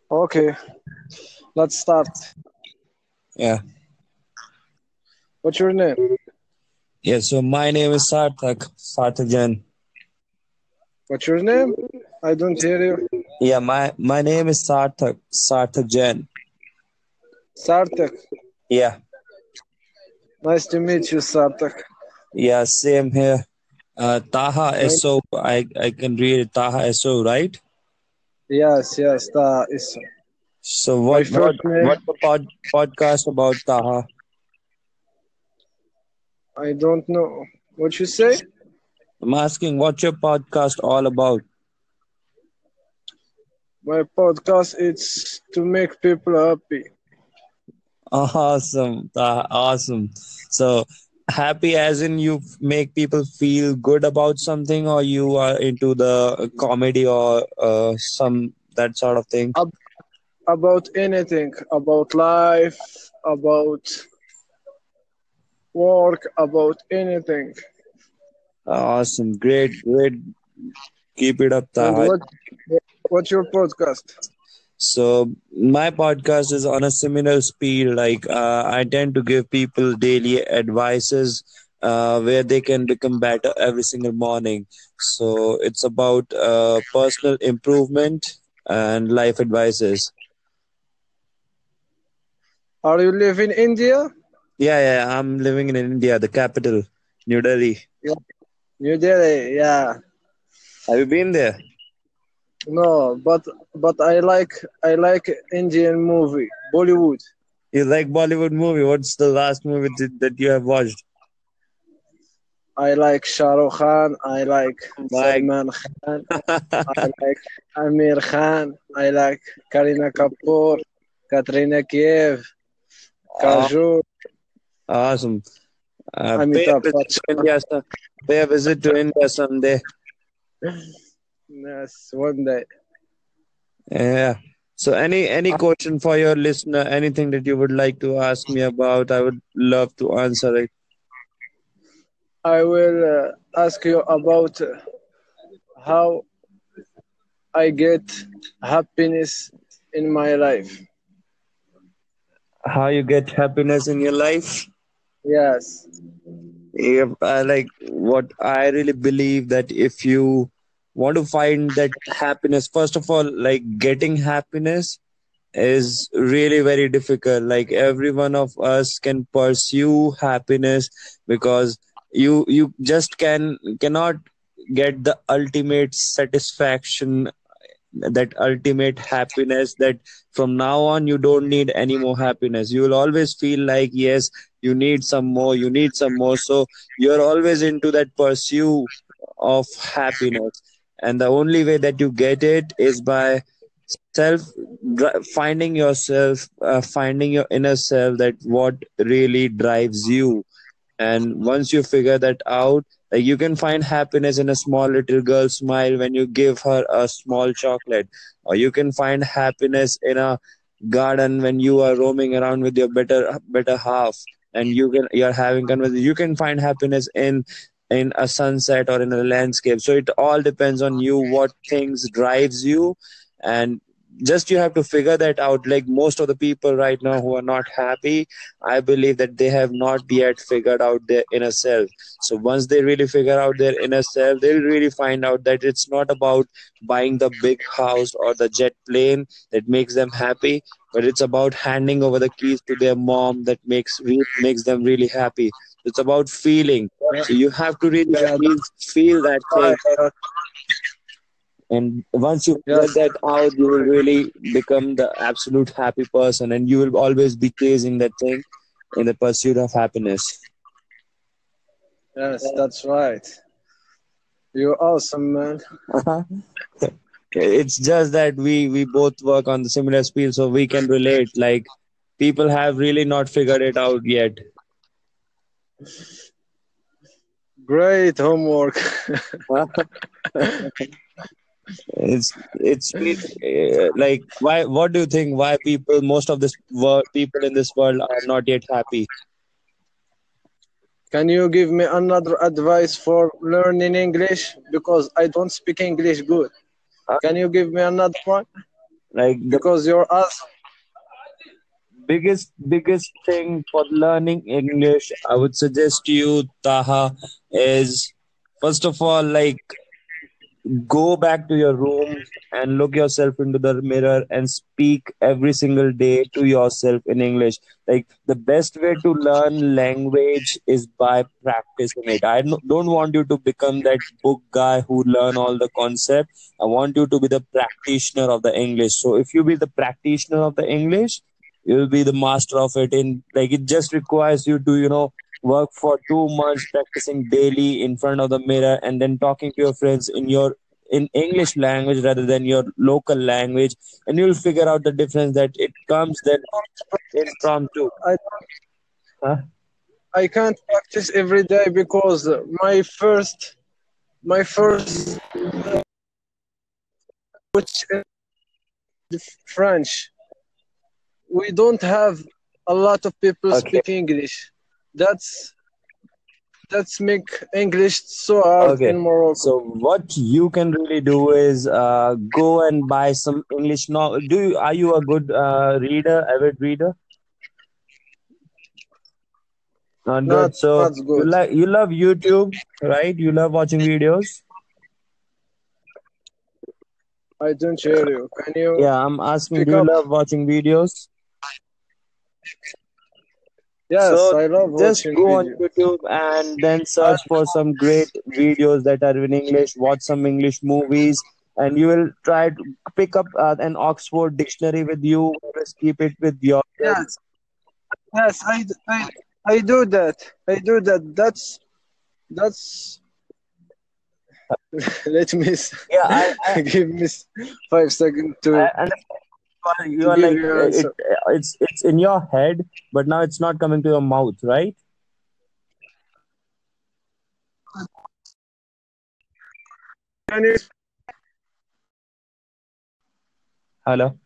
Okay, let's start. Yeah. What's your name? Yeah. So my name is Sarthak Jain. What's your name? I don't hear you. Yeah. My name is Sarthak Jain. Sartek. Yeah. Nice to meet you, Sartek. Yeah. Same here. Taha My, So I can read it. Taha So, right? yes, that is So my what first what name. what the podcast about, Taha? I don't know what you say. I'm asking what's your podcast all about? My podcast is to make people happy. Awesome, Taha, awesome. So happy as in you make people feel good about something, or you are into the comedy or some that sort of thing. Ab- about anything, about life, about work, about anything. Awesome, great. Keep it up, And Taha. what's your podcast? So my podcast is on a similar speed. Like I tend to give people daily advices where they can become better every single morning. So it's about personal improvement and life advices. Are you live in India? Yeah. I'm living in India, the capital, New Delhi. Yeah. New Delhi, yeah. Have you been there? No, but I like Indian movie, Bollywood. You like Bollywood movie? What's the last movie that you have watched? I like Shah Rukh Khan. I like Like, Salman Khan. I like Amir Khan. I like Karina Kapoor, Katrina Kaif, uh, Kajol, awesome. Pay a Amitabh visit to Bachchan. India, pay a visit to India someday. Yes, one day. Yeah. So any question for your listener, anything that you would like to ask me about, I would love to answer it. I will ask you about how I get happiness in my life. How you get happiness in your life? Yes. If I like what I really believe that if you want to find that happiness, first of all, like getting happiness is really very difficult. Like every one of us can pursue happiness because you just cannot get the ultimate satisfaction, that ultimate happiness, that from now on you don't need any more happiness. You will always feel like yes, you need some more. So you're always into that pursuit of happiness, and the only way that you get it is by self finding yourself, finding your inner self, that what really drives you. And once you figure that out, like you can find happiness in a small little girl's smile when you give her a small chocolate, or you can find happiness in a garden when you are roaming around with your better half, and you're having conversation. You can find happiness in a sunset or in a landscape. So it all depends on you, what things drives you. And just you have to figure that out. Like most of the people right now who are not happy, I believe that they have not yet figured out their inner self. So once they really figure out their inner self, they'll really find out that it's not about buying the big house or the jet plane that makes them happy, but it's about handing over the keys to their mom that makes them really happy. It's about feeling. Yeah, So you have to really yeah, feel that thing. right. And once you figure Yes, that out, you will really become the absolute happy person, and you will always be chasing that thing in the pursuit of happiness. yes, that's right. You're awesome, man. It's just that we both work on the similar speed, so we can relate. Like people have really not figured it out yet. Great homework. It's really like why? What do you think? Why people, most of this world, people in this world are not yet happy? Can you give me another advice for learning English? Because I don't speak English good. Uh, Can you give me another one? Like the because you're awesome. biggest thing for learning English, I would suggest you, Taha, is first of all, like, go back to your room and look yourself into the mirror and speak every single day to yourself in English. Like, the best way to learn language is by practicing it. Don't want you to become that book guy who learn all the concept. I want you to be the practitioner of the English. So if you be the practitioner of the English, you'll be the master of it. In like, it just requires you to, work for 2 months practicing daily in front of the mirror, and then talking to your friends in English language rather than your local language, and you'll figure out the difference that it comes then impromptu. I Huh? I can't practice every day because my first which is French. We don't have a lot of people Okay. speak English. That's that's make English so hard Okay. in Morocco. So what you can really do is go and buy some English novel. Are you a good reader, avid reader? Not Not good. So not good. you love YouTube, right? You love watching videos. I don't hear you. Can you Yeah, I'm asking, speak do you up? love watching videos? Yes, So I love just watching go on video. YouTube and then I, search for some great videos that are in English, watch some English movies, and you will try to pick up an Oxford dictionary with you. Just keep it with yourself. yes, yes, I do that. I do that. That's let me Yeah, give me 5 seconds I to understand. You to are give like, you answer. it's in your head, but now it's not coming to your mouth, right? Can you Hello.